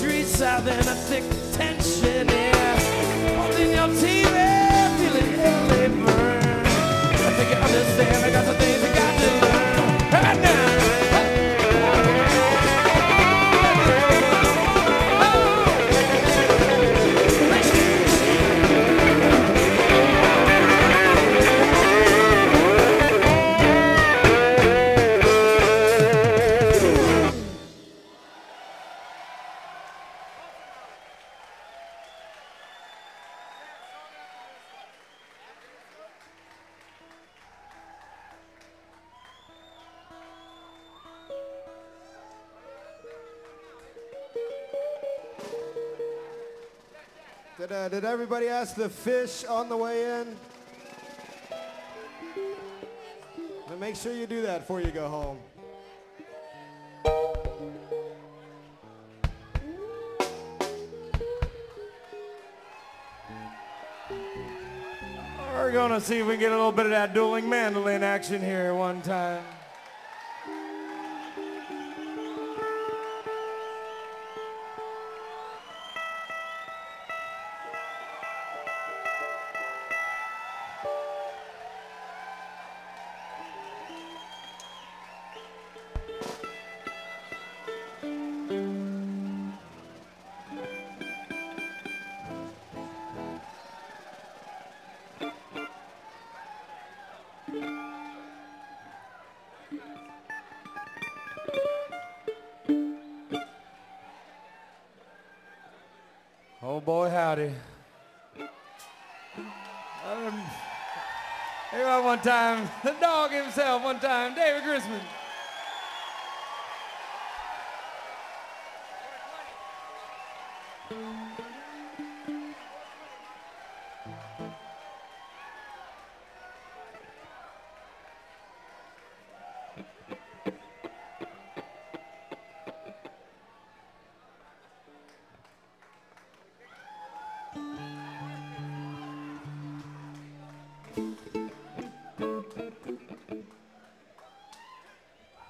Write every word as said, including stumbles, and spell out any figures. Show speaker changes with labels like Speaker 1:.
Speaker 1: streets south in a thick tension, yeah. Holding your T V, feeling heavily burned. I think you understand, I got some things I got to learn. Right now.
Speaker 2: Did, uh, did everybody ask the fish on the way in? Then make sure you do that before you go home.
Speaker 1: We're gonna see if we can get a little bit of that dueling mandolin action here one time. Oh boy, howdy. Um, here on one time, the dog himself one time, David Grisman.
Speaker 3: Thank you.